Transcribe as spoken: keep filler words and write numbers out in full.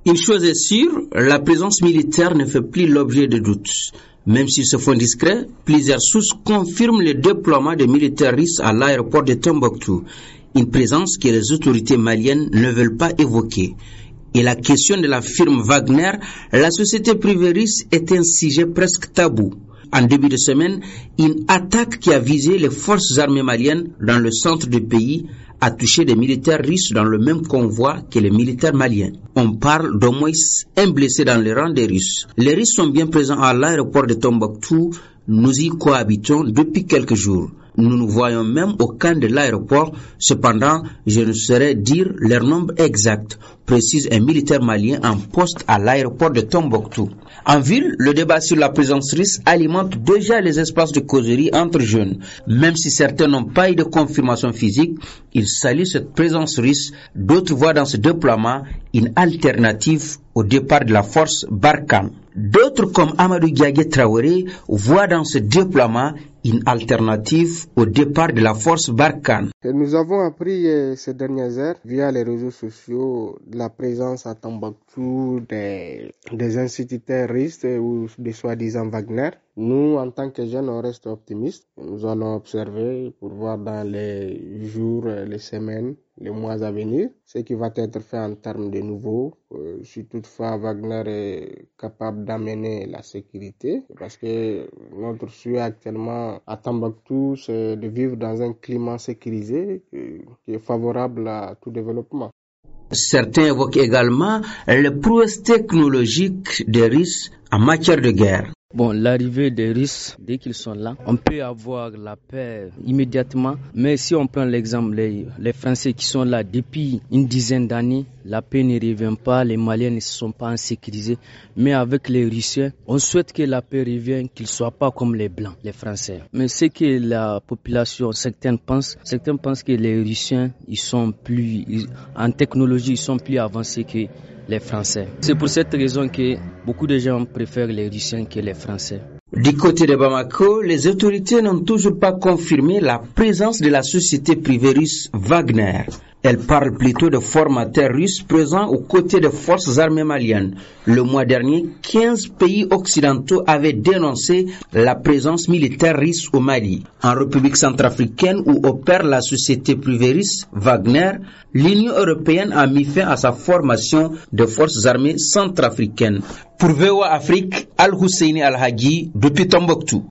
Une chose est sûre, la présence militaire ne fait plus l'objet de doutes. Même s'ils se font discrets, plusieurs sources confirment le déploiement des militaires russes à l'aéroport de Tombouctou, une présence que les autorités maliennes ne veulent pas évoquer. Et la question de la firme Wagner, la société privée russe, est un sujet presque tabou. En début de semaine, une attaque qui a visé les forces armées maliennes dans le centre du pays a touché des militaires russes dans le même convoi que les militaires maliens. On parle d'au moins un blessé dans les rangs des Russes. Les Russes sont bien présents à l'aéroport de Tombouctou. Nous y cohabitons depuis quelques jours. Nous nous voyons même au camp de l'aéroport. Cependant, je ne saurais dire leur nombre exact, précise un militaire malien en poste à l'aéroport de Tombouctou. En ville, le débat sur la présence russe alimente déjà les espaces de causerie entre jeunes. Même si certains n'ont pas eu de confirmation physique, ils saluent cette présence russe. D'autres voient dans ce déploiement une alternative au départ de la force Barkhane. D'autres, comme Amadou Diagué Traoré, voient dans ce déploiement une alternative au départ de la force Barkhane. Nous avons appris euh, ces dernières heures, via les réseaux sociaux, de la présence à Tombouctou des, des instituteurs russes ou des soi-disant Wagner. Nous, en tant que jeunes, on reste optimistes. Nous allons observer pour voir dans les jours, les semaines, les mois à venir, ce qui va être fait en termes de nouveaux. Euh, si toutefois Wagner est capable d'amener la sécurité, parce que notre souhait actuellement à Tombouctou, c'est de vivre dans un climat sécurisé qui est favorable à tout développement. Certains évoquent également les prouesses technologiques des Russes en matière de guerre. Bon, l'arrivée des Russes, dès qu'ils sont là, on peut avoir la paix immédiatement. Mais si on prend l'exemple, les, les Français qui sont là depuis une dizaine d'années, la paix ne revient pas, les Maliens ne sont pas en sécurisé. Mais avec les Russiens, on souhaite que la paix revienne, qu'ils ne soient pas comme les Blancs, les Français. Mais ce que la population, certains pensent, certains pensent que les Russiens, ils sont plus, ils, en technologie, ils sont plus avancés que les Français. C'est pour cette raison que beaucoup de gens préfèrent les Russiens que les Français. Du côté de Bamako, les autorités n'ont toujours pas confirmé la présence de la société privée russe Wagner. Elles parlent plutôt de formateurs russes présents aux côtés des forces armées maliennes. Le mois dernier, quinze pays occidentaux avaient dénoncé la présence militaire russe au Mali. En République centrafricaine, où opère la société privée russe Wagner, l'Union européenne a mis fin à sa formation de forces armées centrafricaines. Pour V O A Afrique, Al-Husseini Al-Hagi, depuis Tombouctou.